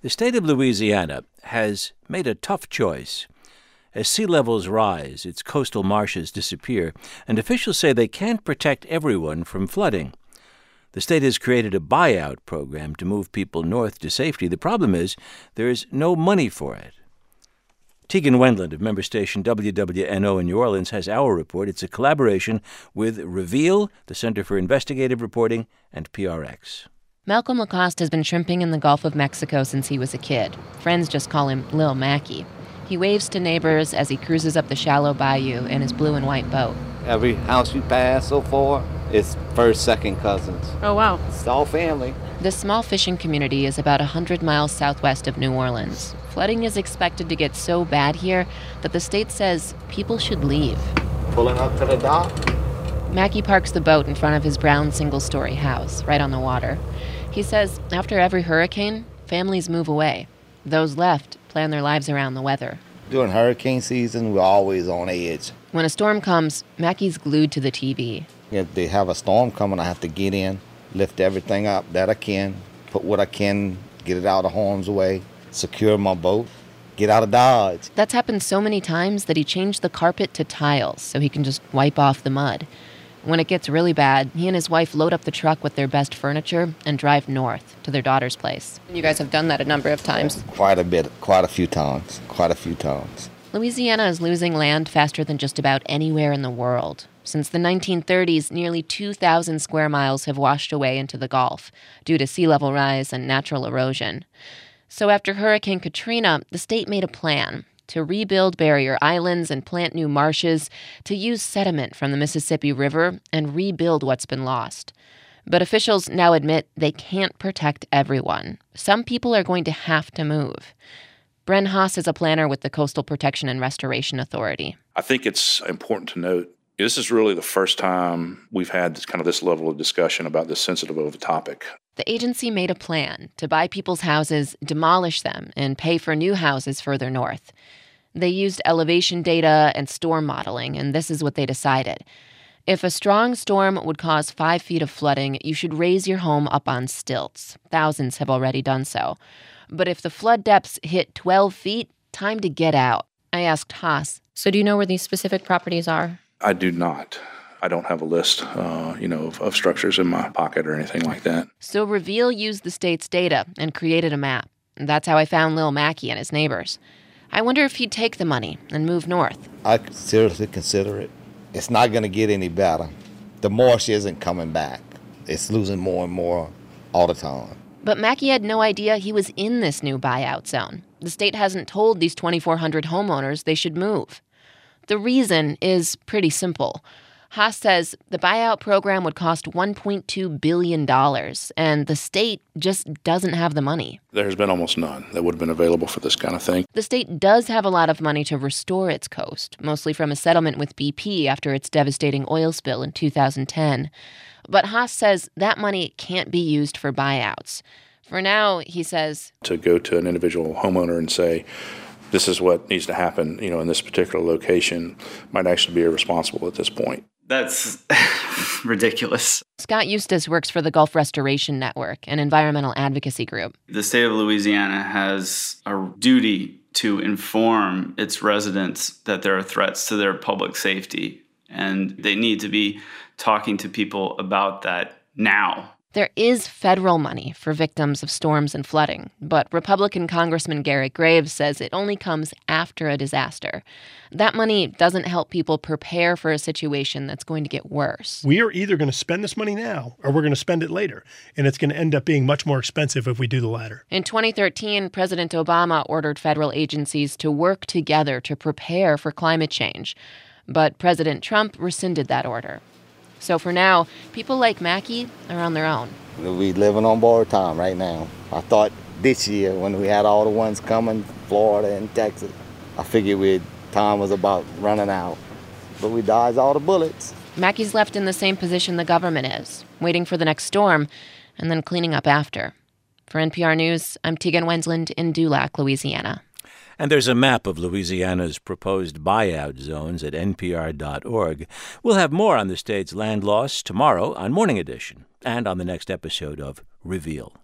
The state of Louisiana has made a tough choice. As sea levels rise, its coastal marshes disappear, and officials say they can't protect everyone from flooding. The state has created a buyout program to move people north to safety. The problem is there is no money for it. Tegan Wendland of member station WWNO in New Orleans has our report. It's a collaboration with Reveal, the Center for Investigative Reporting, and PRX. Malcolm Lacoste has been shrimping in the Gulf of Mexico since he was a kid. Friends just call him Lil Mackie. He waves to neighbors as he cruises up the shallow bayou in his blue and white boat. Every house you pass so far is first, second cousins. Oh, wow. It's all family. This small fishing community is about 100 miles southwest of New Orleans. Flooding is expected to get so bad here that the state says people should leave. Pulling up to the dock. Mackie parks the boat in front of his brown single-story house, right on the water. He says after every hurricane, families move away. Those left plan their lives around the weather. During hurricane season, we're always on edge. When a storm comes, Mackie's glued to the TV. If they have a storm coming, I have to get in, lift everything up that I can, put what I can, get it out of harm's way, secure my boat, get out of Dodge. That's happened so many times that he changed the carpet to tiles so he can just wipe off the mud. When it gets really bad, he and his wife load up the truck with their best furniture and drive north to their daughter's place. You guys have done that a number of times. Quite a few times. Louisiana is losing land faster than just about anywhere in the world. Since the 1930s, nearly 2,000 square miles have washed away into the Gulf due to sea level rise and natural erosion. So after Hurricane Katrina, the state made a plan to rebuild barrier islands and plant new marshes, to use sediment from the Mississippi River and rebuild what's been lost. But officials now admit they can't protect everyone. Some people are going to have to move. Bren Haas is a planner with the Coastal Protection and Restoration Authority. I think it's important to note this is really the first time we've had this level of discussion about this sensitive of a topic. The agency made a plan to buy people's houses, demolish them, and pay for new houses further north. They used elevation data and storm modeling, and this is what they decided. If a strong storm would cause 5 feet of flooding, you should raise your home up on stilts. Thousands have already done so. But if the flood depths hit 12 feet, time to get out. I asked Haas. So do you know where these specific properties are? I do not. I don't have a list, of structures in my pocket or anything like that. So Reveal used the state's data and created a map. That's how I found Lil Mackie and his neighbors. I wonder if he'd take the money and move north. I seriously consider it. It's not going to get any better. The marsh isn't coming back. It's losing more and more all the time. But Mackie had no idea he was in this new buyout zone. The state hasn't told these 2,400 homeowners they should move. The reason is pretty simple. Haas says the buyout program would cost $1.2 billion, and the state just doesn't have the money. There has been almost none that would have been available for this kind of thing. The state does have a lot of money to restore its coast, mostly from a settlement with BP after its devastating oil spill in 2010. But Haas says that money can't be used for buyouts. For now, he says, to go to an individual homeowner and say, this is what needs to happen, in this particular location, might actually be irresponsible at this point. That's ridiculous. Scott Eustace works for the Gulf Restoration Network, an environmental advocacy group. The state of Louisiana has a duty to inform its residents that there are threats to their public safety, and they need to be talking to people about that now. There is federal money for victims of storms and flooding, but Republican Congressman Garrett Graves says it only comes after a disaster. That money doesn't help people prepare for a situation that's going to get worse. We are either going to spend this money now or we're going to spend it later, and it's going to end up being much more expensive if we do the latter. In 2013, President Obama ordered federal agencies to work together to prepare for climate change, but President Trump rescinded that order. So for now, people like Mackie are on their own. We're living on borrowed time right now. I thought this year, when we had all the ones coming, Florida and Texas, I figured time was about running out. But we dodged all the bullets. Mackie's left in the same position the government is, waiting for the next storm and then cleaning up after. For NPR News, I'm Tegan Wendland in Dulac, Louisiana. And there's a map of Louisiana's proposed buyout zones at npr.org. We'll have more on the state's land loss tomorrow on Morning Edition and on the next episode of Reveal.